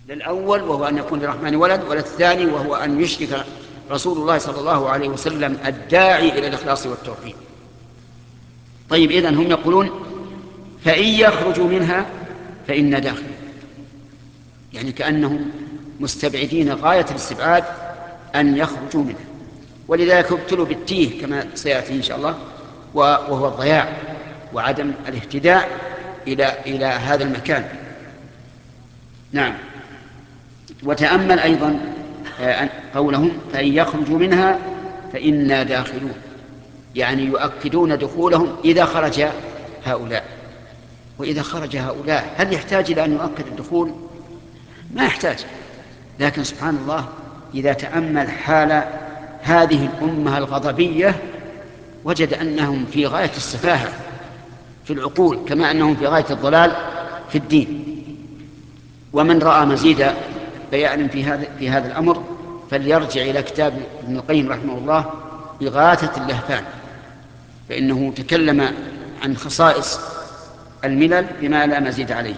للأول وهو أن يكون للرحمن ولد، وللثاني وهو أن يشرك رسول الله صلى الله عليه وسلم الداعي إلى الإخلاص والتوحيد. طيب، إذن هم يقولون فإن يخرجوا منها فإن داخل، يعني كأنهم مستبعدين غاية الاستبعاد أن يخرجوا منها، ولذلك ابتلوا بالتيه كما سيأتي إن شاء الله، وهو الضياع وعدم الاهتداء إلى هذا المكان. نعم. وتأمل أيضا قولهم فإن يخرجوا منها فإنا داخلون، يعني يؤكدون دخولهم إذا خرج هؤلاء. وإذا خرج هؤلاء هل يحتاج إلى أن يؤكد الدخول؟ ما يحتاج. لكن سبحان الله، إذا تأمل حال هذه الأمة الغضبية وجد أنهم في غاية السفاهة في العقول، كما أنهم في غاية الضلال في الدين. ومن رأى مزيد بيان في هذا الأمر فليرجع إلى كتاب ابن القيم رحمه الله إغاثة اللهفان، فإنه تكلم عن خصائص الملل بما لا مزيد عليه.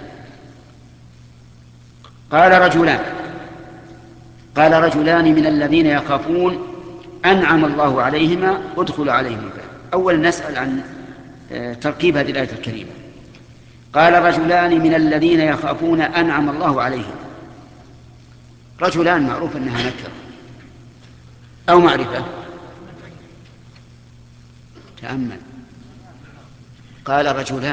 قال رجلان من الذين يخافون أنعم الله عليهما ادخلوا عليهم الباب. أولا نسأل عن تركيب هذه الآية الكريمة. قال رجلان من الذين يخافون أنعم الله عليهم. رجلان معروف أنها نكرة أو معرفة؟ تأمل. قال رجلان،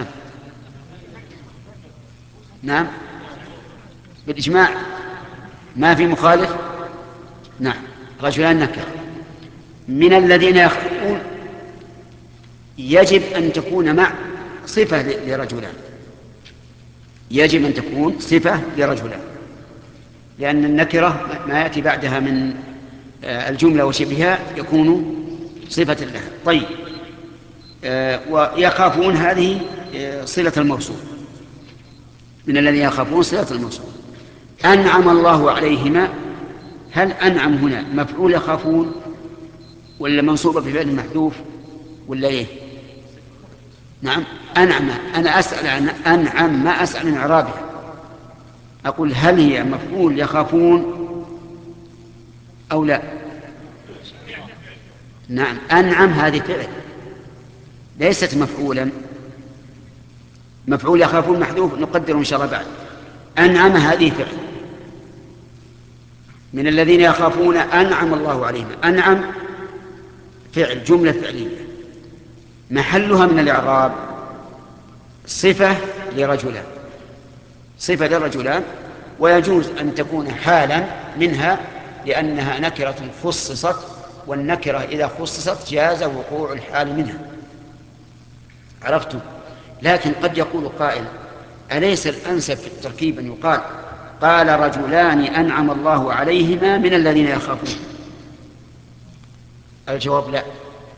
نعم بالإجماع ما في مخالف. نعم، رجلان نكرة. من الذين يخافون يجب أن تكون مع صفة لرجلان، يجب أن تكون صفة لرجلان، لأن النكرة ما يأتي بعدها من الجملة وشبهها يكون صفة لها. طيب، ويخافون هذه صلة الموصول، من الذين يخافون صلة الموصول. أنعم الله عليهما، هل أنعم هنا مفعول يخافون ولا منصوبة بفعل محذوف ولا إيه؟ نعم أنعم. أنا أسأل عن أنعم ما أسأل عن إعرابها. أقول هل هي مفعول يخافون أو لا؟ نعم، أنعم هذه فعل ليست مفعولا. مفعول يخافون محذوف نقدره إن شاء الله بعد. أنعم هذه فعل. من الذين يخافون أنعم الله عليهم، أنعم فعل، جملة فعلية محلها من الإعراب صفة لرجلان، صفة لرجلان، ويجوز أن تكون حالا منها لأنها نكرة خصصت، والنكرة إذا خصصت جاز وقوع الحال منها. عرفتم؟ لكن قد يقول قائل أليس الأنسب في التركيب أن يقال قال رجلان أنعم الله عليهما من الذين يخافون؟ الجواب لا،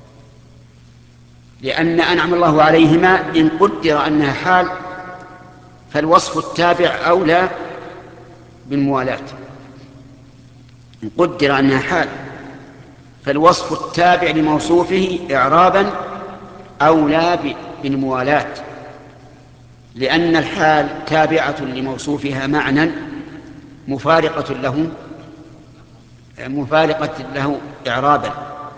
لأن أنعم الله عليهما إن قدر أنها حال فالوصف التابع أولى بالموالاة. إن قدر أنها حال فالوصف التابع لموصوفه إعرابا أولى بالموالاة، لأن الحال تابعة لموصوفها معنى مفارقة له إعرابا.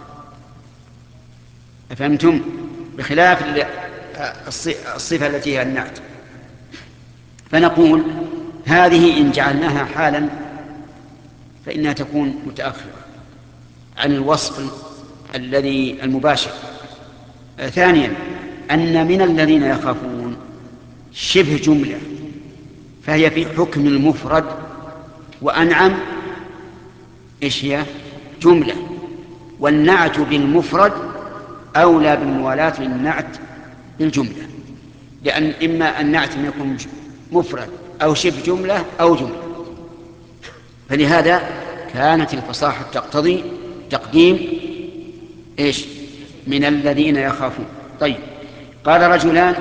أفهمتم؟ بخلاف الصفة التي هي النعت. فنقول هذه إن جعلناها حالا فإنها تكون متأخرة عن الوصف الذي المباشر. ثانيا أن من الذين يخافون شبه جملة، فهي في حكم المفرد، وأنعم إيش هي؟ جملة، والنعت بالمفرد أولى بالموالاة للنعت بالجملة، لأن إما النعت أن يكون مفرد أو شبه جملة أو جملة. فلهذا كانت الفصاحة تقتضي تقديم إيش؟ من الذين يخافون. طيب، قال رجلان.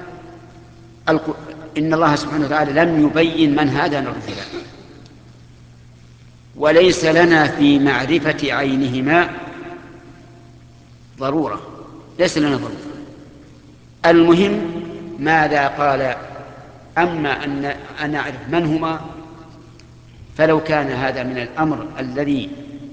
إن الله سبحانه وتعالى لم يبين من هذان الرجلان، وليس لنا في معرفة عينهما ضرورة، ليس لنا ضرورة. المهم ماذا قال. أما أن أعرف من هما فلو كان هذا من الأمر الذي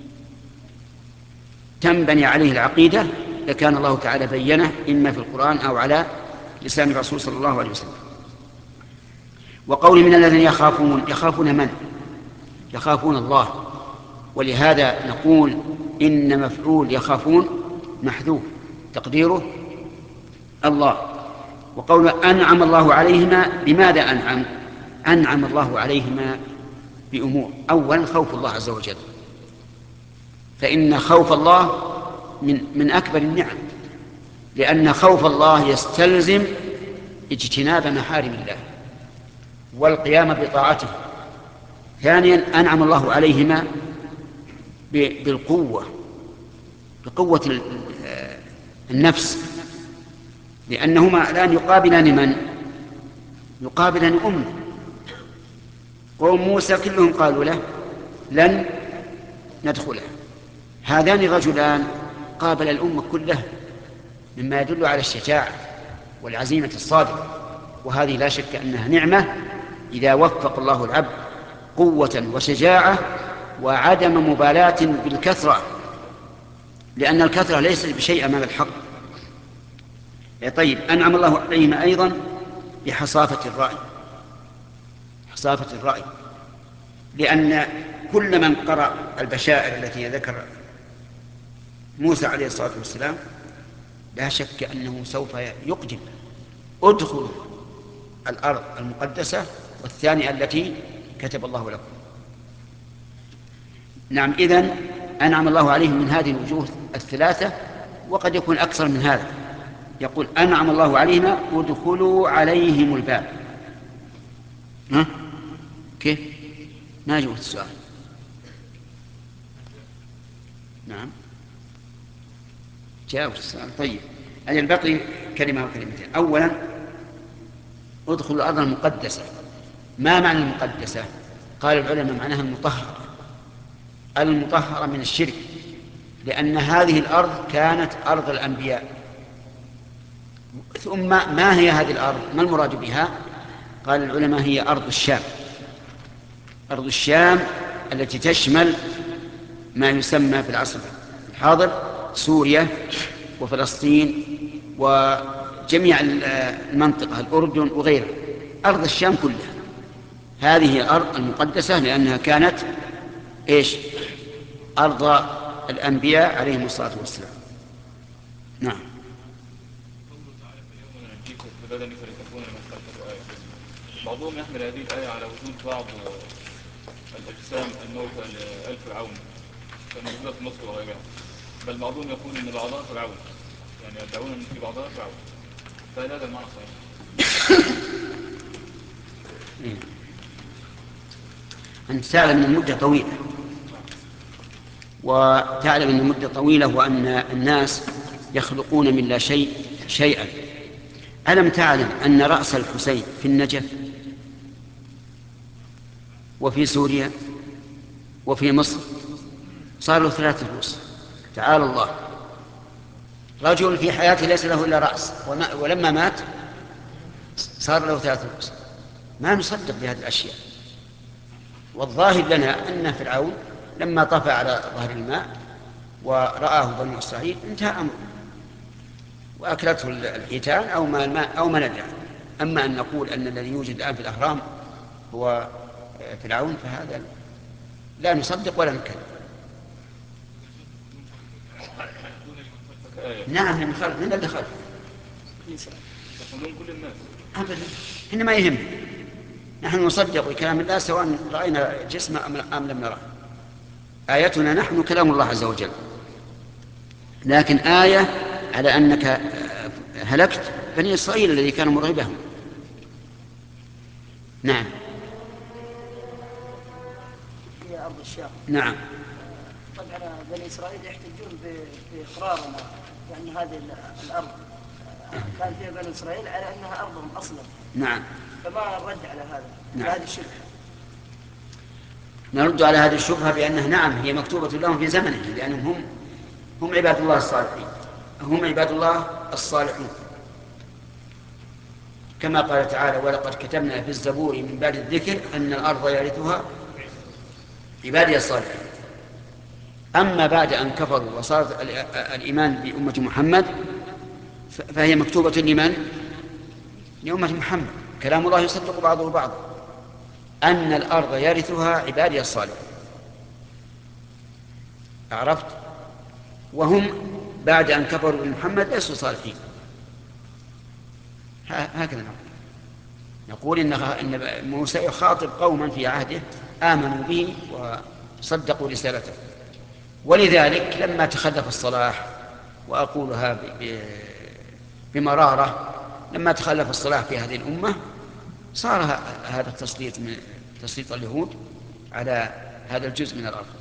تنبني عليه العقيدة لكان الله تعالى بينه إما في القرآن أو على لسان الرسول صلى الله عليه وسلم. وقول من الذين يخافون من؟ يخافون الله. ولهذا نقول إن مفعول يخافون محذوف تقديره الله. وقول أنعم الله عليهما، بماذا أنعم؟ أنعم الله عليهما بأمور. أولا خوف الله عز وجل، فإن خوف الله من أكبر النعم، لأن خوف الله يستلزم اجتناب محارم الله والقيام بطاعته. ثانيا أنعم الله عليهما بالقوة، بقوة النفس، لأنهما الآن يقابلان من؟ يقابلان أمه. قوم موسى كلهم قالوا له لن ندخله. هذان الرجلان قابل الأمة كلها، مما يدل على الشجاعة والعزيمة الصادقة، وهذه لا شك أنها نعمة إذا وفق الله العبد قوة وشجاعة وعدم مبالاة بالكثرة، لأن الكثرة ليست بشيء أمام الحق. طيب أنعم الله عليهم أيضا بحصافة الرأي، حصافة الرأي، لأن كل من قرأ البشائر التي ذكر موسى عليه الصلاة والسلام لا شك أنه سوف يقدم ادخلوا الأرض المقدسة والثانية التي كتب الله لكم. نعم، إذن أنعم الله عليهم من هذه الوجوه الثلاثة، وقد يكون أكثر من هذا. يقول أنعم الله عليهما ادخلوا عليهم الباب. ها؟ كيف؟ ما جاوبت السؤال. نعم جاوبت السؤال. طيب أجل بقي كلمة وكلمتين. أولا ادخلوا الأرض المقدسة. ما معنى المقدسة؟ قال العلماء معناها المطهرة، المطهرة من الشرك، لأن هذه الأرض كانت أرض الأنبياء. ثم ما هي هذه الأرض؟ ما المراد بها؟ قال العلماء هي أرض الشام. أرض الشام التي تشمل ما يسمى في العصر الحاضر سوريا وفلسطين وجميع المنطقة، الأردن وغيرها، أرض الشام كلها. هذه هي الأرض المقدسة لأنها كانت إيش؟ أرض الأنبياء عليهم الصلاة والسلام. نعم. بعضهم يحمل هذه الآية على وجود بعض الأجسام الموتى لآل فرعون كموجودة في مصر وغيرها، بل بعضهم يقول إن بعضها فرعون، يعني يدعون أن في بعضها فرعون، فهل هذا المعنى صحيح؟ أنت تعلم أن المدة طويلة، وتعلم أن المدة طويلة وأن الناس يخلقون من لا شيء شيئا. ألم تعلم أن رأس الحسين في النجف وفي سوريا وفي مصر صار له 3 رؤوس؟ تعالى الله. رجل في حياته ليس له إلا رأس، ولما مات صار له 3 رؤوس. ما نصدق بهذه الأشياء. والظاهر لنا أن فرعون لما طفى على ظهر الماء ورآه بنو إسرائيل انتهى أمره وأكلته الحيتان أو ما ندع. أما أن نقول أن الذي يوجد الآن في الأهرام هو فرعون فهذا لا نصدق ولا نكذب. نعم من خلف، من اللي خلف كل الناس أبدا، إنما ما يهم. نحن نصدق بكلام الله سواء رأينا جسم أم لم نرى. آيتنا نحن كلام الله عز وجل، لكن آية على أنك هلكت بني إسرائيل الذي كان مرعبهم. نعم. في أرض الشام. نعم. طبعا بني إسرائيل يحتجون بإقرارنا بأن هذه الأرض كان فيها بني إسرائيل على أنها أرضهم أصلا. نعم. فما الرد على هذا؟ نعم. هذه الشبهة. نرد على هذه الشبهة بأنها نعم هي مكتوبة لهم في زمنه، لأنهم هم عباد الله الصالحين، هم عباد الله الصالحون، كما قال تعالى ولقد كتبنا في الزبور من بعد الذكر أن الأرض يرثها عبادي الصالحين. أما بعد أن كفروا وصار الإيمان بأمة محمد فهي مكتوبة لمن؟ لأمة محمد. كلام الله يصدق بعضه بعضا أن الأرض يرثها عبادي الصالحين. عرفت؟ وهم بعد أن كفروا بمحمد ليسوا صالحين. هكذا نقول إن موسى يخاطب قوما في عهده آمنوا به وصدقوا رسالته، ولذلك لما تخلف الصلاح، وأقولها بمرارة، لما تخلف الصلاح في هذه الأمة صار هذا التسليط من تسليط اليهود على هذا الجزء من الأرض.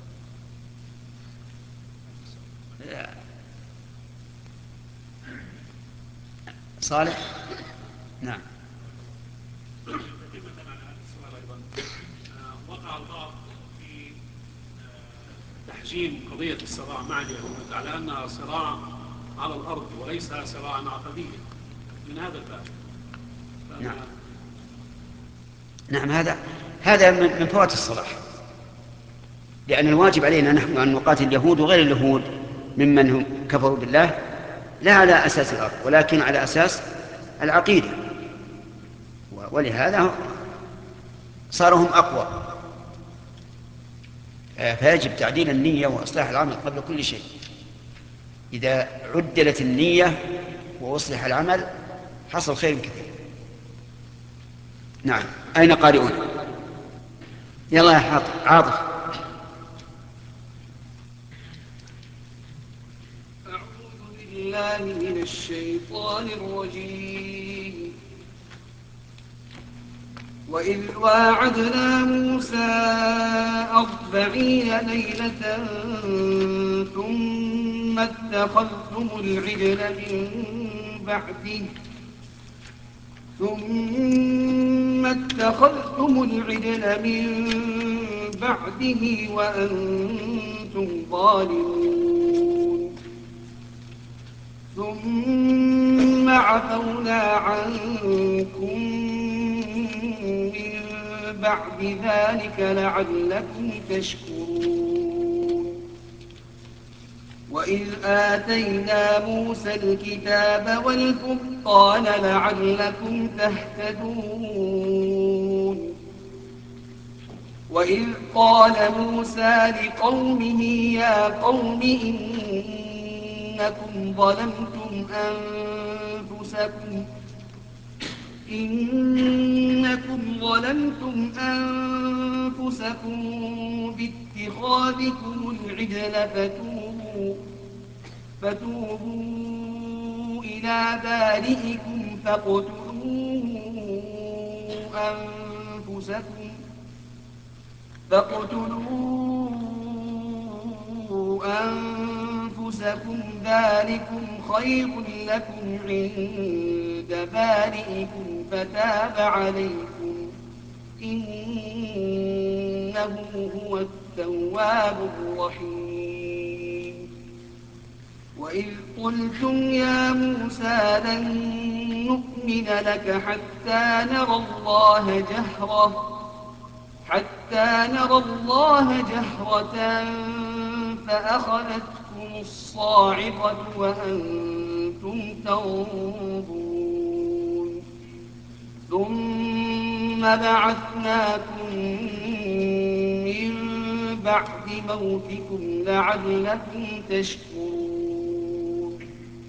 صالح. نعم. وقع البعض في تحجيم قضية الصراع مع اليهود على أنها صراع على الأرض وليس صراعا عقديا من هذا الباب. نعم هذا من فوات الصلاح، لأن الواجب علينا نحن أن نقاتل اليهود وغير اليهود ممن هم كفروا بالله لا على أساس الأرض ولكن على أساس العقيدة، ولهذا صاروا هم أقوى. فيجب تعديل النية وإصلاح العمل قبل كل شيء. إذا عدلت النية وأصلح العمل حصل خير كثير. نعم. أين قارئون؟ يلا يا عاطف. أعوذ بالله من الشيطان الرجيم. وإذ واعدنا موسى 40 ليلة ثم اتخذتم العجل من بعده وأنتم ظالمون. ثم عفونا عنكم من بعد ذلك لعلكم تشكرون. وإذ آتينا موسى الكتاب والفرقان لعلكم تهتدون. وإذ قال موسى لقومه يا قوم إنكم ظلمتم أنفسكم باتخاذكم العجل فتوبوا إلى بارئكم فاقتلوا أنفسكم ذلكم خير لكم عند بارئكم فتاب عليكم إنه هو التواب الرحيم. وإذ قلتم يا موسى لن نؤمن لك حتى نرى الله جهرة فأخذتكم الصاعقة وأنتم تنظرون. ثم بعثناكم من بعد موتكم لعلكم تشكرون.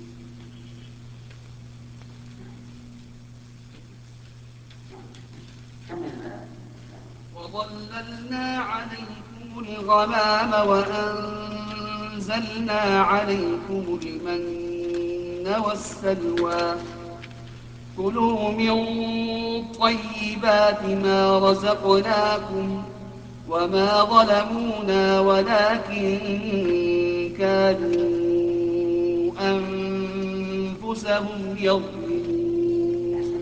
وظللنا عليكم الغمام وأنزلنا عليكم المن والسلوى كلوا من طيبات ما رزقناكم وما ظلمونا ولكن كانوا أنفسهم يظلمون.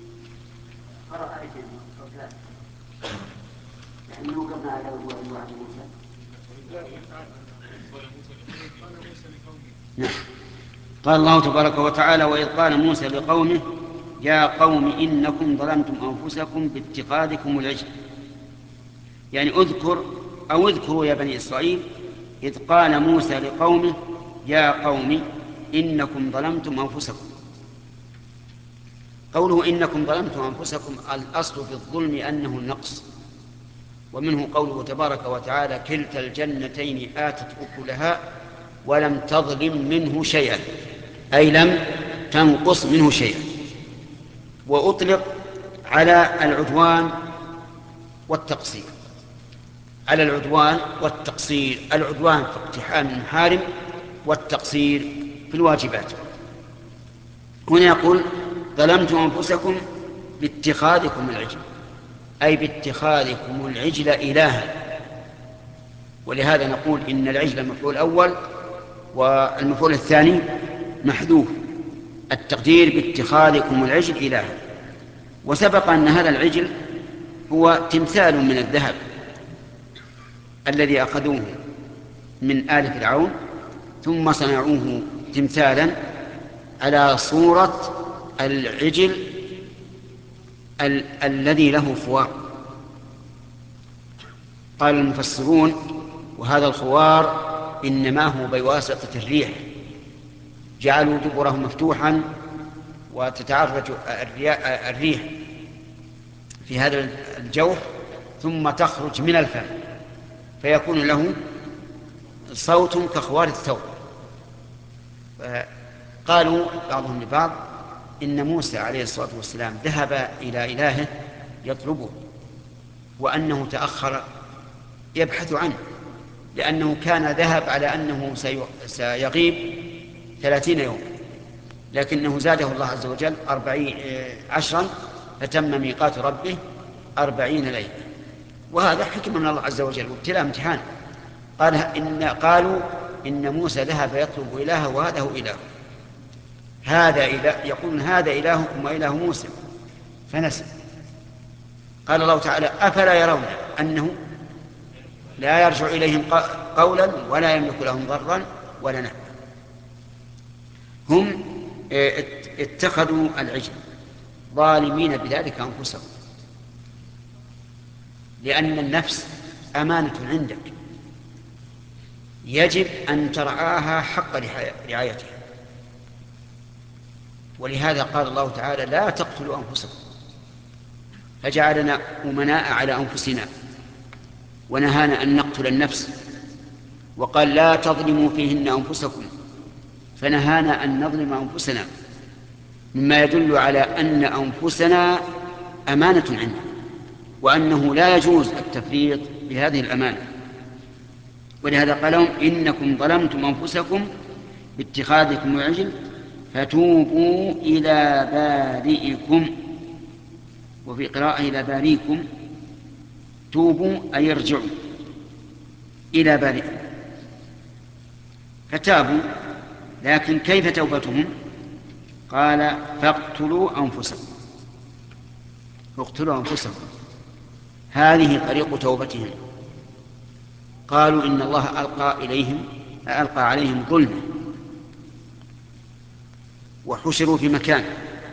قال الله تبارك وتعالى وإذ قال موسى لقومه يا قوم إنكم ظلمتم أنفسكم باتخاذكم العجل، يعني اذكر أو اذكروا يا بني إسرائيل إذ قال موسى لقومه يا قوم إنكم ظلمتم أنفسكم. قوله إنكم ظلمتم أنفسكم الأصل في الظلم أنه النقص، ومنه قوله تبارك وتعالى كلتا الجنتين آتت أكلها ولم تظلم منه شيئا، أي لم تنقص منه شيئا. وأطلق على العدوان والتقصير، على العدوان والتقصير، العدوان في اقتحام المحارم والتقصير في الواجبات. هنا يقول ظلمتم أنفسكم باتخاذكم العجل، أي باتخاذكم العجل إلها. ولهذا نقول إن العجل المفعول الأول والمفعول الثاني محذوف، التقدير باتخاذكم العجل إلها. وسبق أن هذا العجل هو تمثال من الذهب الذي أخذوه من آل فرعون ثم صنعوه تمثالا على صورة العجل الذي له خوار. قال المفسرون وهذا الخوار إنما هو بواسطة الريح، جعلوا دبره مفتوحا وتتعرج الريح في هذا الجوف ثم تخرج من الفم فيكون له صوت كخوار الثور. قالوا بعضهم لبعض إن موسى عليه الصلاة والسلام ذهب إلى إلهه يطلبه وأنه تأخر يبحث عنه، لأنه كان ذهب على أنه سيغيب 30 يوم، لكنه زاده الله عز وجل 10 فتم ميقات ربه 40 ليلة، وهذا حكمة من الله عز وجل وابتلاء امتحان. قالوا إن موسى ذهب يطلب إلهه وهذا هو إله، هذا إله، يقولون هذا إلهكم وإله موسى فنسي. قال الله تعالى أفلا يرون أنه لا يرجع إليهم قولا ولا يملك لهم ضرا ولا نفعا. هم اتخذوا العجل ظالمين بذلك أنفسهم، لأن النفس أمانة عندك يجب أن ترعاها حق رعايتها. ولهذا قال الله تعالى لا تقتلوا أنفسكم، فجعلنا أمناء على أنفسنا ونهانا أن نقتل النفس، وقال لا تظلموا فيهن أنفسكم فنهانا أن نظلم أنفسنا، مما يدل على أن أنفسنا أمانة عندنا وأنه لا يجوز التفريط بهذه الأمانة. ولهذا قال لهم إنكم ظلمتم أنفسكم باتخاذكم العجل فتوبوا إلى بارئكم، وفي قراءة إلى بارئكم توبوا أي ارجعوا إلى بارئكم. فتابوا، لكن كيف توبتهم؟ قال فاقتلوا أنفسكم، اقتلوا أنفسكم، هذه طريق توبتهم. قالوا إن الله ألقى عليهم ظلما وحشروا في مكان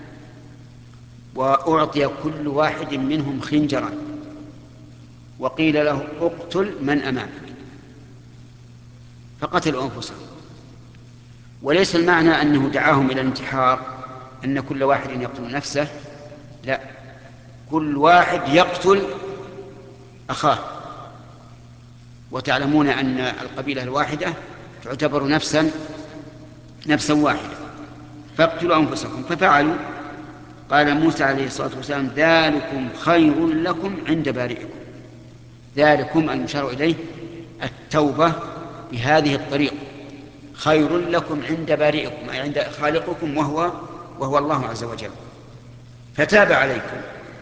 وأعطي كل واحد منهم خنجرا وقيل له اقتل من أمامك فقتلوا أنفسهم. وليس المعنى أنه دعاهم إلى الانتحار أن كل واحد يقتل نفسه، لا، كل واحد يقتل أخاه. وتعلمون أن القبيلة الواحدة تعتبر نفسا واحدة. فاقتلوا أنفسكم ففعلوا. قال موسى عليه الصلاة والسلام ذلكم خير لكم عند بارئكم. ذلكم المشار إليه التوبة بهذه الطريقة، خير لكم عند بارئكم أي عند خالقكم وهو الله عز وجل. فتاب عليكم،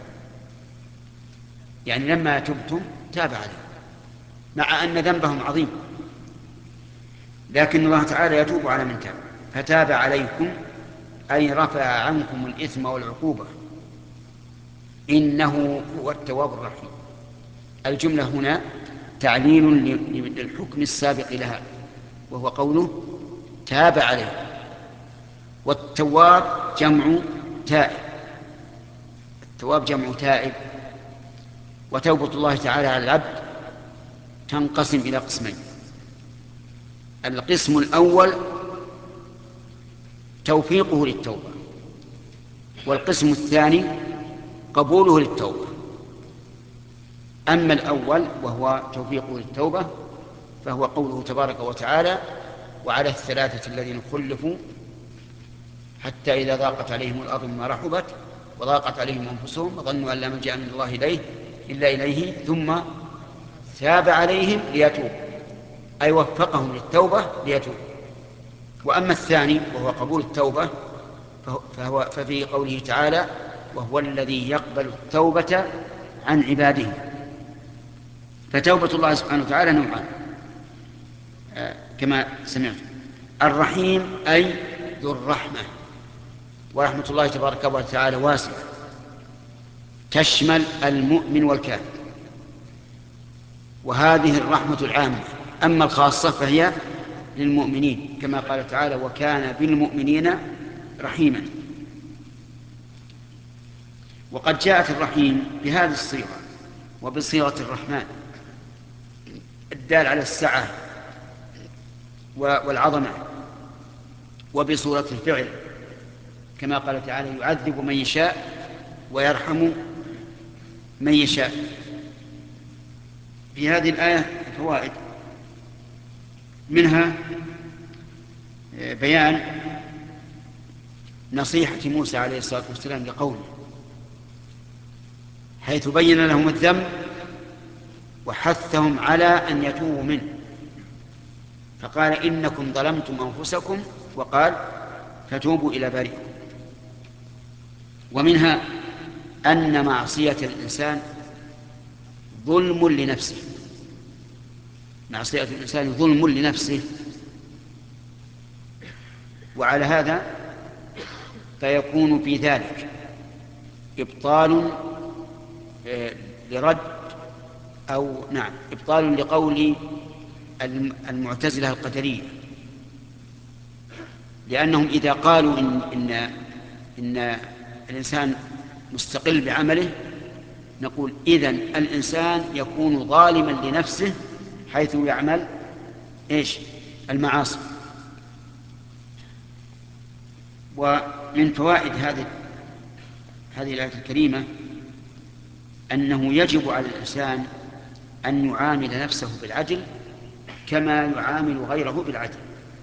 يعني لما تبتم تاب عليكم، مع أن ذنبهم عظيم، لكن الله تعالى يتوب على من تاب. فتاب عليكم أي رفع عنكم الإثم والعقوبة، إنه هو التواب الرحيم. الجملة هنا تعليل للحكم السابق لها وهو قوله تاب عليكم. والتواب جمع تائب، التواب جمع تائب. وتوبة الله تعالى على العبد تنقسم إلى قسمين. القسم الأول توفيقه للتوبة، والقسم الثاني قبوله للتوبة. أما الأول وهو توفيقه للتوبة فهو قوله تبارك وتعالى: وعلى الثلاثة الذين خلفوا حتى إذا ضاقت عليهم الأرض بما رحبت وضاقت عليهم أنفسهم وظنوا أن لا ملجأ من الله إلا إليه ثم تاب عليهم ليتوبوا، أي وفقهم للتوبة ليتوبوا. وأما الثاني وهو قبول التوبة ففي قوله تعالى: وهو الذي يقبل التوبة عن عباده. فتوبة الله سبحانه وتعالى نوعان كما سمعت: الرحيم أي ذو الرحمة، ورحمة الله تبارك وتعالى واسعة تشمل المؤمن والكافر، وهذه الرحمة العامة. أما الخاصة فهي للمؤمنين كما قال تعالى: وكان بالمؤمنين رحيما. وقد جاءت الرحيم بهذه الصيغة وبصيغة الرحمن الدال على السعة والعظمة، وبصورة الفعل كما قال تعالى: يعذب من يشاء ويرحم من يشاء. في هذه الآية فوائد، منها بيان نصيحة موسى عليه الصلاة والسلام لقومه، حيث بين لهم الذنب وحثهم على أن يتوبوا منه، فقال: إنكم ظلمتم أنفسكم، وقال: فتوبوا إلى بارئكم. ومنها أن معصية الإنسان ظلم لنفسه، معصية الإنسان ظلم لنفسه، وعلى هذا فيكون في ذلك إبطال لرد إبطال لقول المعتزلة القدرية، لأنهم إذا قالوا إن الإنسان مستقل بعمله نقول إذن الإنسان يكون ظالما لنفسه حيث يعمل المعاصي. ومن فوائد هذه الآية الكريمة أنه يجب على الإنسان أن يعامل نفسه بالعدل كما يعامل غيره بالعدل،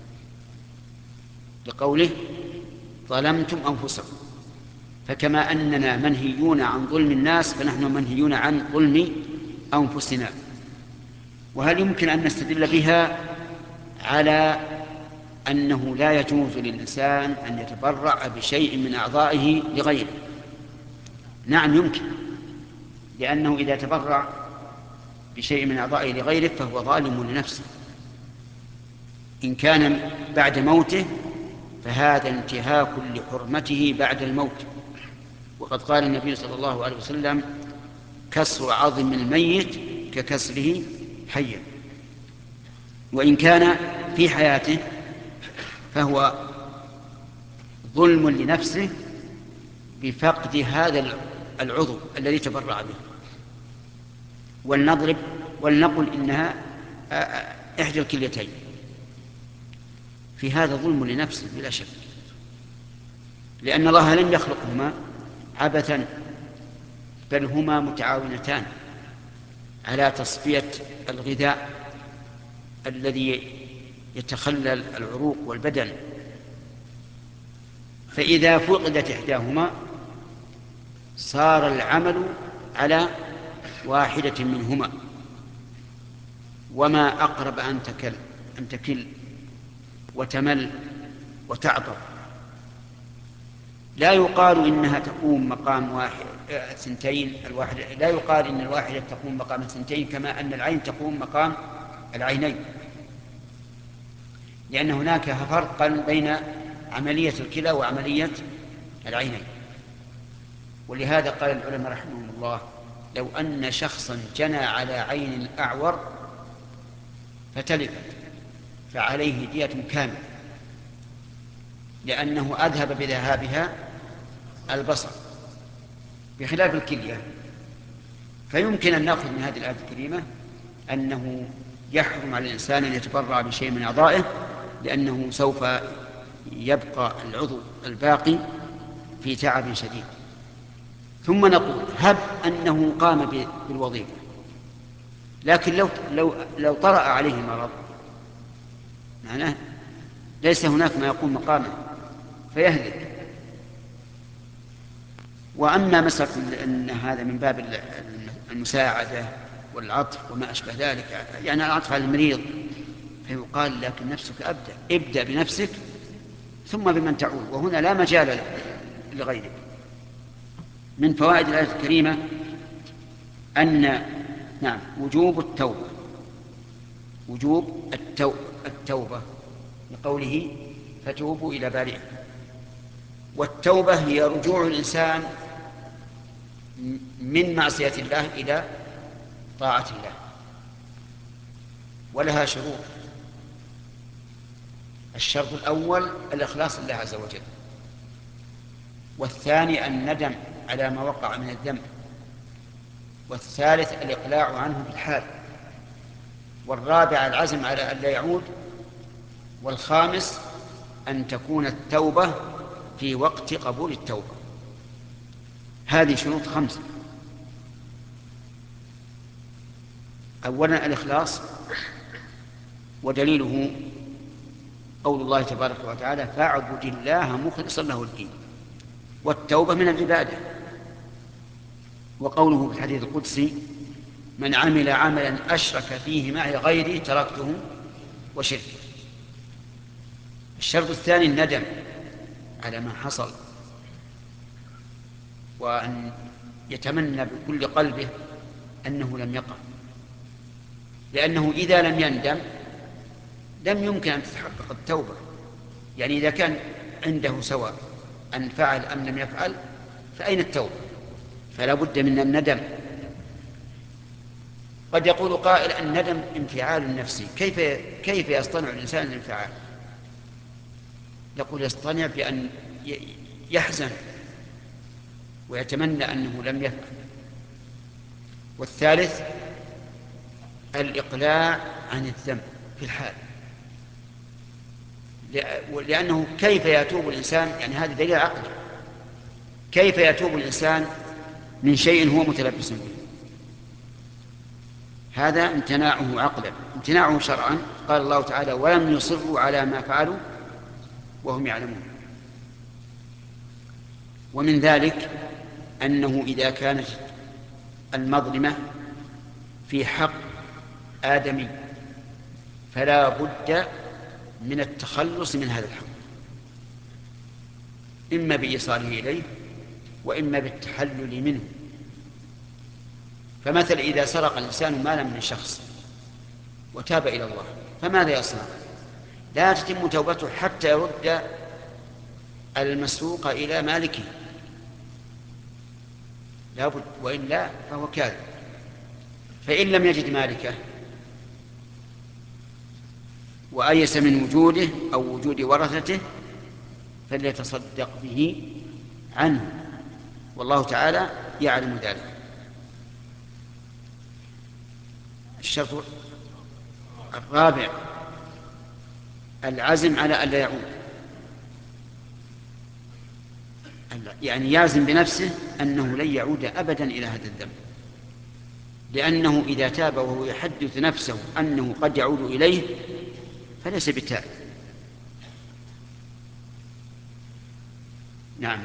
لقوله: ظلمتم أنفسكم. فكما أننا منهيون عن ظلم الناس فنحن منهيون عن ظلم أنفسنا. وهل يمكن أن نستدل بها على أنه لا يجوز للإنسان أن يتبرع بشيء من أعضائه لغيره؟ نعم يمكن، لأنه إذا تبرع بشيء من أعضائه لغيره فهو ظالم لنفسه. إن كان بعد موته فهذا انتهاك لحرمته بعد الموت، وقد قال النبي صلى الله عليه وسلم: كسر عظم الميت ككسره حيا. وإن كان في حياته فهو ظلم لنفسه بفقد هذا العضو الذي تبرع به. ولنقل إنها إحدى الكليتين، في هذا ظلم لنفسه بلا شك، لأن الله لم يخلقهما عبثا، بل هما متعاونتان على تصفية الغذاء الذي يتخلل العروق والبدن. فإذا فقدت إحداهما صار العمل على واحدة منهما، وما أقرب أن تكل وتمل وتعطر. لا يقال إنها تقوم مقام ثنتين، لا يقال إن الواحدة تقوم مقام الثنتين كما أن العين تقوم مقام العينين، لأن هناك فرقا بين عملية الكلى وعملية العينين. ولهذا قال العلماء رحمهم الله: لو أن شخصا جنى على عين أعور فتلفت فعليه دية كاملة، لأنه أذهب بذهابها البصر، بخلاف الكلية. فيمكن أن نأخذ من هذه الآية الكريمة أنه يحرم على الإنسان أن يتبرع بشيء من أعضائه، لأنه سوف يبقى العضو الباقي في تعب شديد. ثم نقول هب أنه قام بالوظيفة، لكن لو طرأ عليه مرض معناه ليس هناك ما يقوم مقامه فيهلك. وأما مسألة أن هذا من باب المساعدة والعطف وما أشبه ذلك، يعني العطف على المريض، فيقال لكن نفسك ابدأ بنفسك ثم بمن تعول، وهنا لا مجال لغيرك. من فوائد الآية الكريمة أن وجوب التوبة لقوله فتوبوا إلى بارئكم. والتوبة هي رجوع الإنسان من معصية الله إلى طاعة الله، ولها شروط. الشرط الأول الإخلاص لله عز وجل، والثاني الندم على ما وقع من الذنب، والثالث الإقلاع عنه بالحال، والرابع العزم على أن لا يعود، والخامس أن تكون التوبة في وقت قبول التوبة. هذه شروط 5. أولا الإخلاص، ودليله قول الله تبارك وتعالى فاعبد الله مخلصا له الدين، والتوبة من العبادة. وقوله في الحديث القدسي من عمل عملا أشرك فيه معي غيري تركته وشركه. الشرط الثاني الندم على ما حصل، وأن يتمنى بكل قلبه أنه لم يقع، لأنه إذا لم يندم لم يمكن أن تتحقق التوبة. يعني إذا كان عنده سواء أن فعل أم لم يفعل فأين التوبة؟ فلا بد من الندم. قد يقول قائل الندم انفعال نفسي، كيف يصطنع الإنسان الانفعال؟ يقول يصطنع بأن يحزن ويتمنى أنه لم يفعل. والثالث الإقلاع عن الذنب في الحال، لأنه كيف يتوب الإنسان، يعني هذا دليل عقلي، كيف يتوب الإنسان من شيء هو متلبس به؟ هذا امتناعه عقلا. امتناعه شرعا قال الله تعالى ولم يصروا على ما فعلوا وهم يعلمون. ومن ذلك أنه إذا كانت المظلمة في حق آدمي فلا بد من التخلص من هذا الحق، إما بإيصاله إليه وإما بالتحلل منه. فمثل إذا سرق الإنسان مالا من شخص وتاب إلى الله فماذا يصنع؟ لا تتم توبته حتى يرد المسروق إلى مالكه، لا بد، وإلا فهو كاذب. فإن لم يجد مالكه وأيس من وجوده أو وجود ورثته فليتصدق به عنه، والله تعالى يعلم ذلك. الشرط الرابع العزم على ألا يعود، يعني يعزم بنفسه أنه لن يعود أبدا إلى هذا الذنب، لأنه إذا تاب وهو يحدث نفسه أنه قد يعود إليه فليس بتاب. نعم.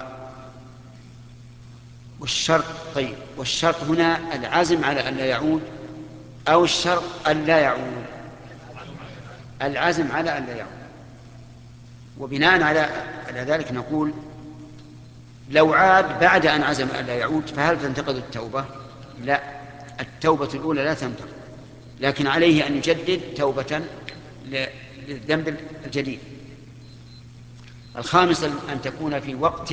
والشرط هنا العزم على أن لا يعود أو الشرط أن لا يعود؟ العزم على أن لا يعود. وبناء على ذلك نقول لو عاد بعد أن عزم أن لا يعود فهل تنتقض التوبة؟ لا، التوبة الأولى لا تنتقض، لكن عليه أن يجدد توبة للذنب الجديد. الخامس أن تكون في وقت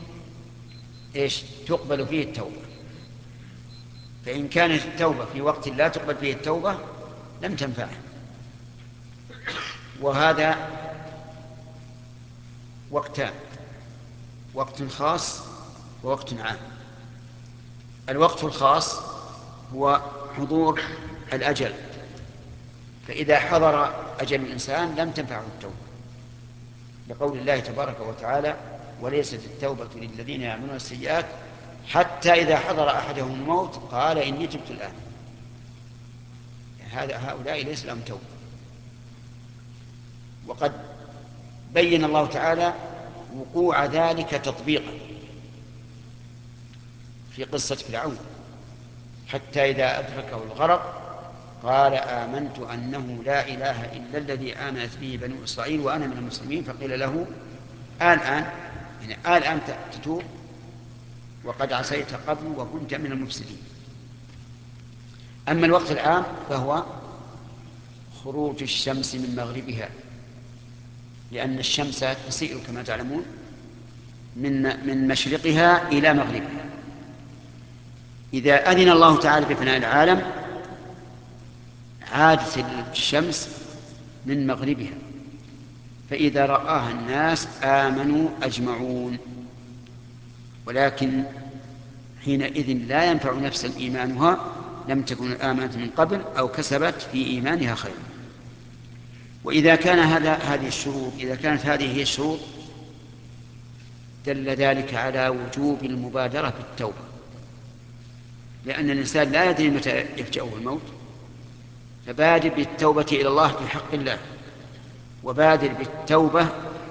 تقبل فيه التوبة، فإن كانت التوبة في وقت لا تقبل فيه التوبة لم تنفعه. وهذا وقتان، وقت خاص ووقت عام. الوقت الخاص هو حضور الأجل، فإذا حضر أجل الإنسان لم تنفعه التوبة، لقول الله تبارك وتعالى: وليست التوبة للذين يعملون السيئات حتى إذا حضر أحدهم الموت قال إني تبت الآن. هؤلاء ليس لهم توبة. وقد بين الله تعالى وقوع ذلك تطبيقا في قصة فرعون: حتى إذا أدركه الغرق قال آمنت أنه لا إله إلا الذي آمنت به بنو إسرائيل وأنا من المسلمين. فقيل له الآن تتوب وقد عصيت قبل وكنت من المفسدين. أما الوقت العام فهو خروج الشمس من مغربها، لأن الشمس تسير كما تعلمون من مشرقها إلى مغربها. إذا أذن الله تعالى بفناء العالم عادت الشمس من مغربها، فإذا رآها الناس آمنوا أجمعون. ولكن حينئذ لا ينفع نفسا إيمانها لم تكن آمنت من قبل أو كسبت في إيمانها خيرا. وإذا كان إذا كانت هذه هي الشروط دل ذلك على وجوب المبادرة بالتوبة، لأن الإنسان لا يدري متى يفجأه الموت، فبادر بالتوبة إلى الله في حق الله، وبادر بالتوبة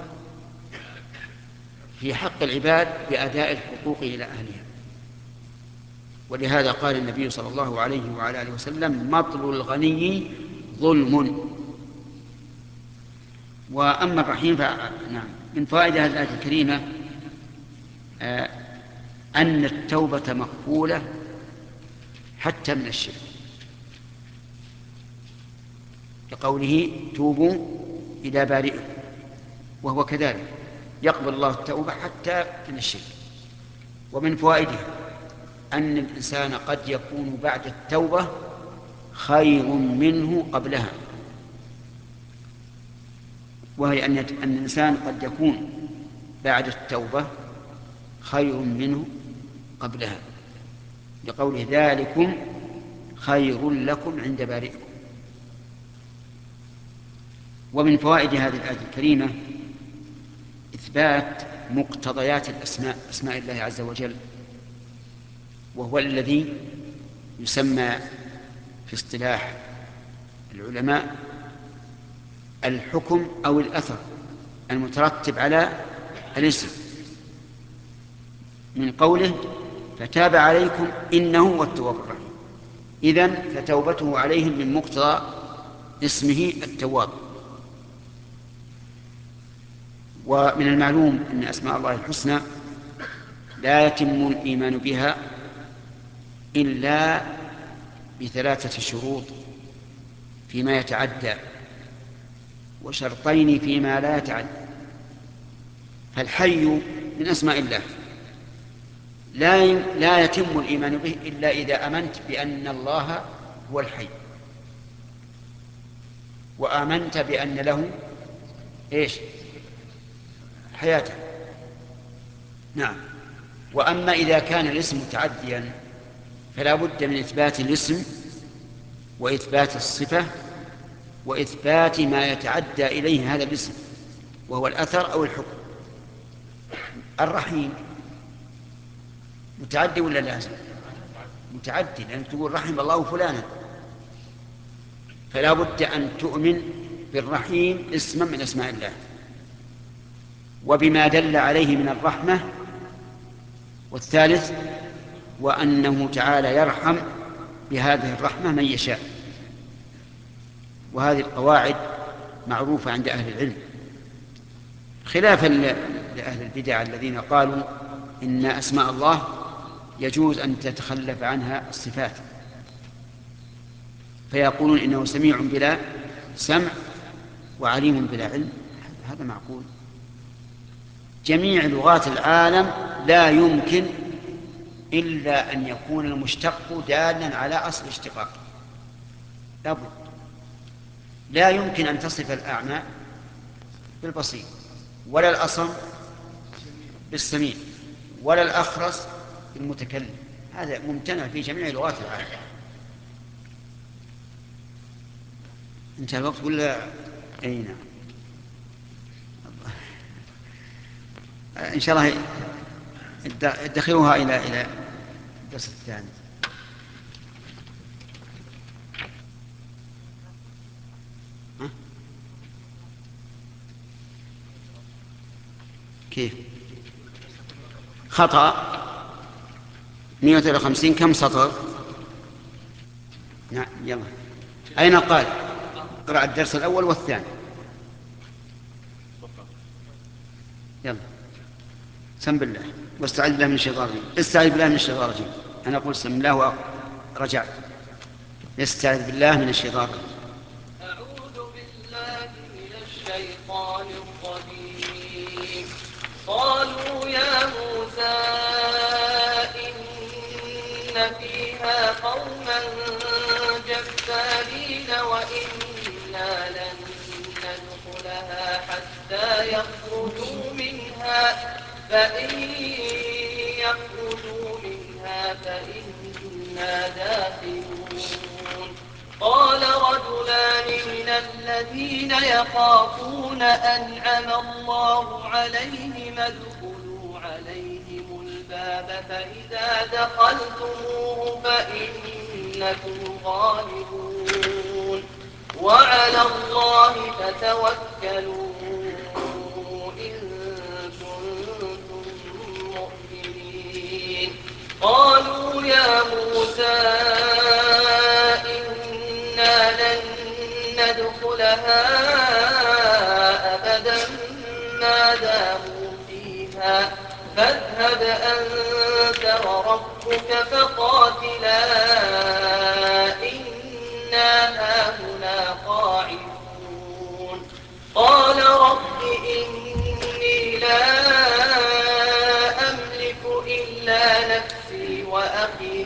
في حق العباد بأداء الحقوق إلى أهلها. ولهذا قال النبي صلى الله عليه وعلى آله وسلم: مطل الغني ظلم. وأما الرحيم نعم، من فوائد هذه الآية الكريمة أن التوبة مقبولة حتى من الشرك، لقوله: توبوا إلى بارئكم، وهو كذلك يقبل الله التوبة حتى من الشرك. ومن فوائدها أن الإنسان قد يكون بعد التوبة خير منه قبلها، وهي أن الإنسان قد يكون بعد التوبة خير منه قبلها، لقوله: ذلكم خير لكم عند بارئكم. ومن فوائد هذه الآية الكريمة إثبات مقتضيات أسماء الله عز وجل، وهو الذي يسمى في اصطلاح العلماء الحكم أو الأثر المترتب على الاسم، من قوله: فتاب عليكم إنه هو التواب الرحيم. إذن فتوبته عليهم من مقتضى اسمه التواب. ومن المعلوم أن أسماء الله الحسنى لا يتم الإيمان بها إلا بثلاثة شروط فيما يتعدى، وشرطين فيما لا يتعدى. فالحي من أسماء الله لا يتم الإيمان به إلا إذا أمنت بأن الله هو الحي، وآمنت بأن له حياته. نعم. وأما إذا كان الاسم متعديا فلا بد من إثبات الاسم وإثبات الصفة وإثبات ما يتعدى إليه هذا الاسم، وهو الأثر أو الحكم. الرحيم متعدي ولا لازم؟ متعدي، لأن تقول رحم الله فلانا، فلا بد أن تؤمن بالرحيم اسما من أسماء الله وبما دل عليه من الرحمة. والثالث وأنه تعالى يرحم بهذه الرحمة من يشاء. وهذه القواعد معروفة عند أهل العلم، خلافا لأهل البدع الذين قالوا إن أسماء الله يجوز أن تتخلف عنها الصفات، فيقولون إنه سميع بلا سمع وعليم بلا علم. هذا معقول؟ جميع لغات العالم لا يمكن إلا أن يكون المشتق دالا على أصل اشتقاق، لابد. لا يمكن أن تصف الأعمى بالبصير، ولا الأصم بالسميع، ولا الأخرس بالمتكلم. هذا ممتنع في جميع لغات العالم. انتهى الوقت ولا؟ اي نعم. ان شاء الله ادخروها الى الدرس الثاني. كيف خطأ 153 كم سطر؟ نعم يلا. أين قال؟ اقرأ الدرس الأول والثاني. يلا سم بالله واستعذ بالله من الشيطان الرجيم. استعذ بالله من الشيطان الرجيم. أنا أقول سم الله ورجعت. استعذ بالله من الشيطان الرجيم. أعوذ بالله من الشيطان الرجيم. قالوا يا موسى إن فيها قوما جبارين وإنا لن ندخلها حتى يخرجوا منها فإن يخرجوا منها فإنا داخلون. قال رجلان من الذين يخافون أنعم الله عليهم ادخلوا عليهم الباب فإذا دخلتموه فإنكم غالبون وعلى الله فتوكلوا إن كنتم مؤمنين. قالوا يا موسى إنا لن ندخلها أبدا ما داموا فيها فاذهب أنت وربك فقاتلا إنا هاهنا قاعدون. قال رب إني لا أملك إلا نفسي وأخي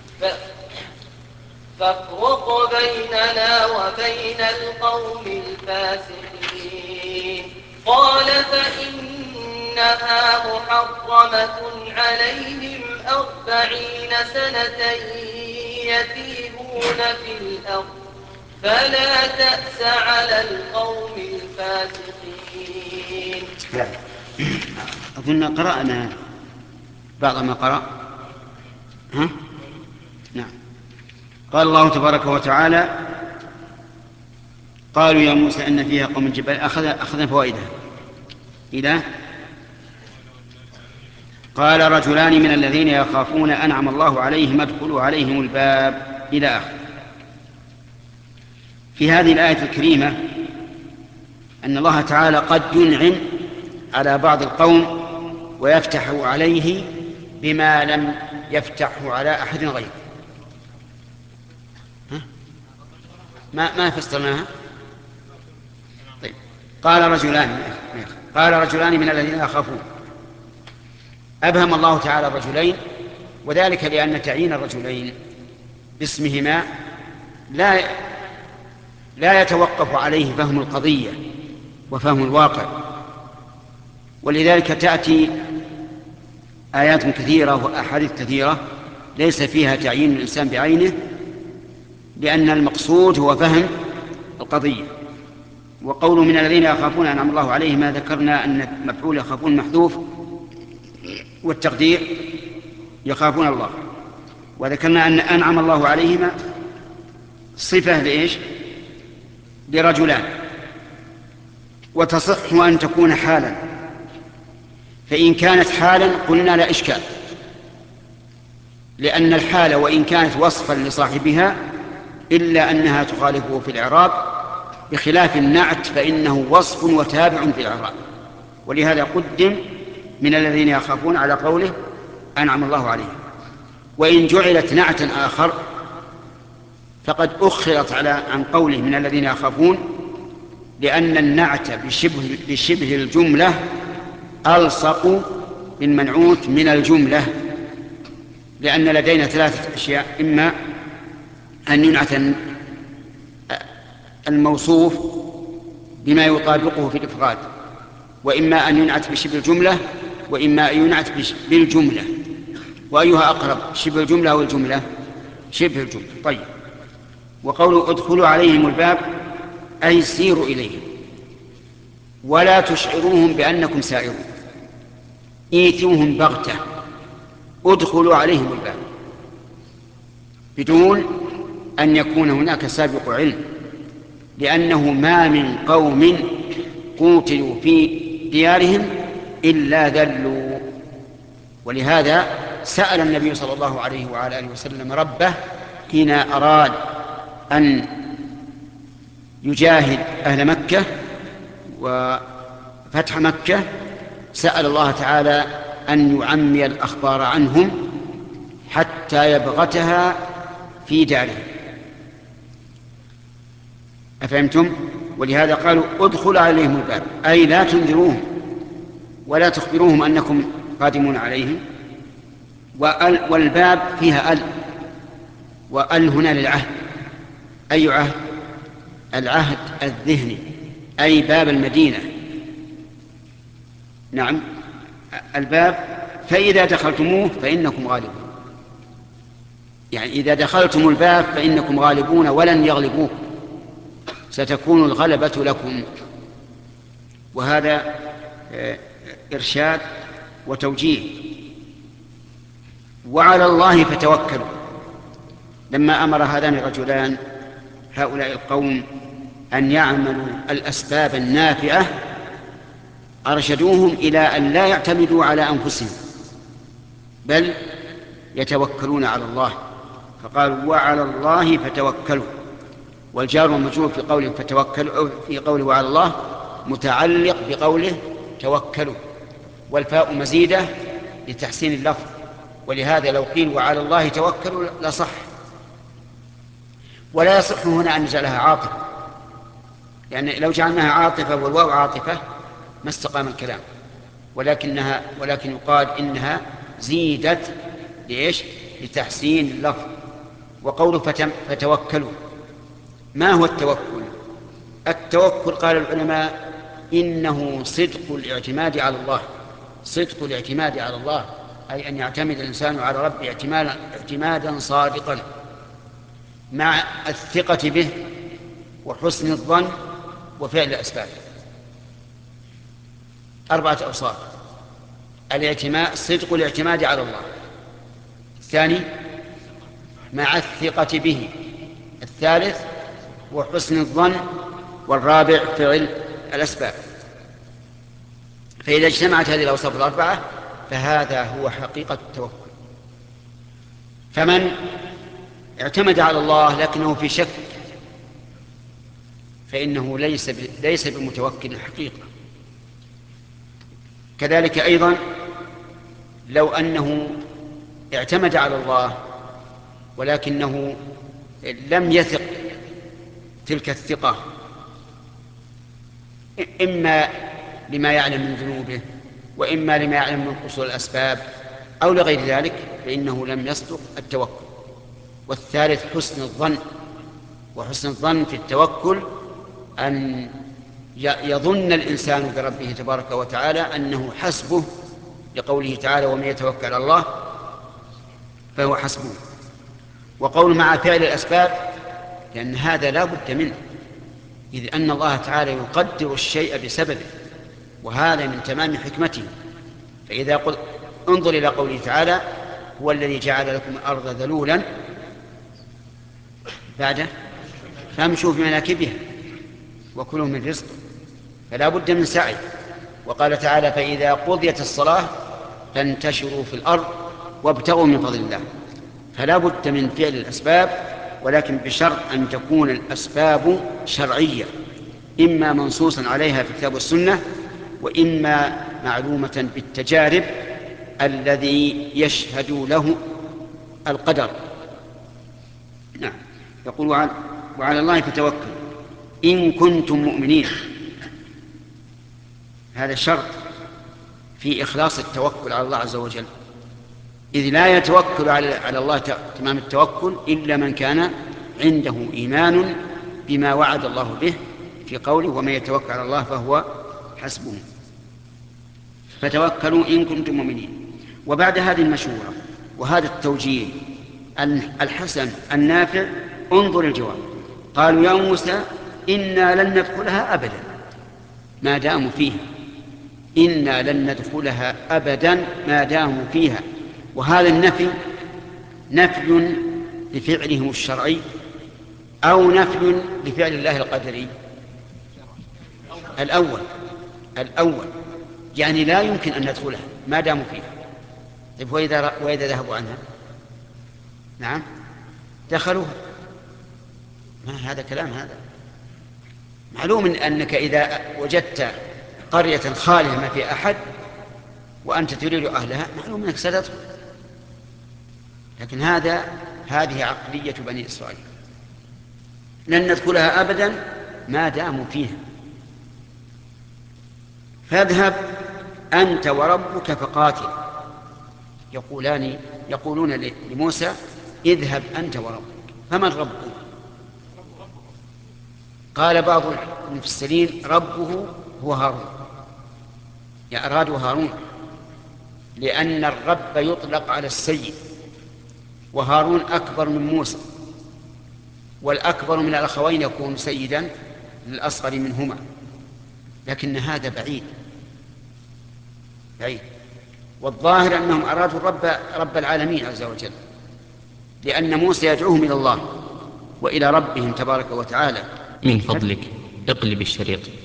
فافرق بيننا وبين القوم الفاسقين. قال فإنها محرمة عليهم 40 سنة يتيهون في الأرض فلا تأس على القوم الفاسقين. أظن قرأنا بعض ما قرأ. ها؟ نعم. قال الله تبارك وتعالى قالوا يا موسى إن فيها قوم جبال. أخذنا فوائدها إلى قال رجلان من الذين يخافون أنعم الله عليهم ادخلوا عليهم الباب إلى آخر. في هذه الآية الكريمة أن الله تعالى قد ينعم على بعض القوم ويفتح عليه بما لم يفتحه على أحد غيره. ما فسرناها. طيب. قال رجلان من الذين يخافون. أبهم الله تعالى الرجلين وذلك لأن تعيين الرجلين باسمهما لا يتوقف عليه فهم القضية وفهم الواقع. ولذلك تأتي آيات كثيرة وأحاديث كثيرة ليس فيها تعيين الإنسان بعينه لأن المقصود هو فهم القضية. وقول من الذين يخافون أنعم الله عليهم ما ذكرنا أن مفعول يخافون محذوف والتقدير يخافون الله. وذكرنا أن أنعم الله عليهما صفة لإيش؟ لرجلان وتصح أن تكون حالا. فإن كانت حالا قلنا لا إشكال لأن الحال وإن كانت وصفا لصاحبها إلا أنها تخالفه في الإعراب بخلاف النعت فإنه وصف وتابع في الإعراب. ولهذا قدم من الذين يخافون على قوله أنعم الله عليهم. وإن جعلت نعتا آخر فقد أخرت عن قوله من الذين يخافون لأن النعت بشبه الجملة ألصق بالمنعوت من الجملة. لأن لدينا 3 أشياء: إما أن ينعت الموصوف بما يطابقه في الإفراد، وإما أن ينعت بشبه الجملة، وإما أن ينعت بالجملة. وأيها أقرب، شبه الجملة أو الجملة؟ شبه الجملة. طيب. وقولوا ادخلوا عليهم الباب أي سيروا إليهم ولا تشعروهم بأنكم سائرون، إيثوهم بغتة، ادخلوا عليهم الباب بدون أن يكون هناك سابق علم، لأنه ما من قوم قوتلوا في ديارهم إلا ذلوا. ولهذا سأل النبي صلى الله عليه وعلى آله وسلم ربه حين أراد أن يجاهد أهل مكة وفتح مكة، سأل الله تعالى أن يعمي الأخبار عنهم حتى يبغتها في دارهم. أفهمتم؟ ولهذا قالوا ادخل عليهم الباب، أي لا تنذروهم ولا تخبروهم أنكم قادمون عليهم. والباب فيها وأل هنا للعهد. أي عهد؟ العهد الذهني، أي باب المدينة. نعم، الباب، فإذا دخلتموه فإنكم غالبون، يعني إذا دخلتم الباب فإنكم غالبون ولن يغلبوكم، ستكون الغلبة لكم. وهذا إرشاد وتوجيه. وعلى الله فتوكلوا. لما أمر هذان الرجلان هؤلاء القوم أن يعملوا الأسباب النافعة أرشدوهم إلى أن لا يعتمدوا على أنفسهم بل يتوكلون على الله، فقالوا وعلى الله فتوكلوا. والجار والمجرور في قوله فتوكلوا في قوله وعلى الله متعلق بقوله توكلوا، والفاء مزيدة لتحسين اللفظ، ولهذا لو قيل وعلى الله توكلوا لصح. ولا يصح هنا أن نجعلها عاطفة، يعني لو جعلناها عاطفة والواو عاطفة ما استقام الكلام، ولكن يقال إنها زيدت لإيش؟ لتحسين اللفظ. وقوله فتوكلوا، ما هو التوكل؟ التوكل قال العلماء إنه صدق الاعتماد على الله. صدق الاعتماد على الله أي أن يعتمد الإنسان على ربه اعتمادا صادقا مع الثقة به وحسن الظن وفعل الأسباب. 4 أوصاف: صدق الاعتماد على الله، الثاني مع الثقة به، الثالث وحسن الظن، والرابع فعل الأسباب. فإذا اجتمعت هذه الأوصاف ال4 فهذا هو حقيقة التوكل. فمن اعتمد على الله لكنه في شك فإنه ليس بمتوكل حقيقة. كذلك أيضا لو أنه اعتمد على الله ولكنه لم يثق تلك الثقة، إما لما يعلم من ذنوبه وإما لما يعلم من قصور الأسباب أو لغير ذلك، فإنه لم يصدق التوكل. والثالث حسن الظن. وحسن الظن في التوكل أن يظن الإنسان بربه تبارك وتعالى أنه حسبه، لقوله تعالى ومن يتوكل على الله فهو حسبه. وقول مع فعل الأسباب لأن هذا لا بد منه، إذ أن الله تعالى يقدر الشيء بسببه، وهذا من تمام حكمته. فإذا انظر إلى قوله تعالى هو الذي جعل لكم الأرض ذلولا بعده فامشوا في مناكبها وكلوا من رزقه، فلا بد من سعي. وقال تعالى فإذا قضيت الصلاة فانتشروا في الأرض وابتغوا من فضل الله. فلا بد من فعل الأسباب، ولكن بشرط أن تكون الأسباب شرعية، إما منصوصا عليها في الكتاب والسنة وإما معلومة بالتجارب الذي يشهد له القدر. نعم. يقول وعلى الله فتوكل إن كنتم مؤمنين. هذا شرط في إخلاص التوكل على الله عز وجل، إذ لا يتوكل على الله تمام التوكل إلا من كان عنده إيمان بما وعد الله به في قوله ومن يتوكل على الله فهو حسبه. فتوكلوا إن كنتم مؤمنين. وبعد هذه المشورة وهذا التوجيه الحسن النافع انظر الجواب. قالوا يا موسى إنا لن ندخلها أبدا ما داموا فيها، إنا لن ندخلها أبدا ما داموا فيها. وهذا النفي نفي لفعلهم الشرعي أو نفي لفعل الله القدري؟ الأول يعني لا يمكن أن ندخلها ما داموا فيها. طيب وإذا ذهبوا عنها؟ نعم دخلوها. ما هذا كلام؟ هذا معلوم أنك إذا وجدت قرية خالية ما في أحد وأنت تريد أهلها معلوم أنك ستدخل. لكن هذه عقلية بني إسرائيل، لن ندخلها أبدا ما داموا فيها. فاذهب أنت وربك فقاتل. يقولون لموسى اذهب أنت وربك. فمن ربه؟ قال بعض المفسرين ربه هو هارون، يعني أرادوا هارون، لأن الرب يطلق على السيد، وهارون أكبر من موسى، والأكبر من الأخوين يكون سيدا للأصغر منهما. لكن هذا بعيد. والظاهر أنهم أرادوا رب العالمين عز وجل، لأن موسى يدعوهم إلى الله وإلى ربهم تبارك وتعالى. من فضلك اقلب الشريط.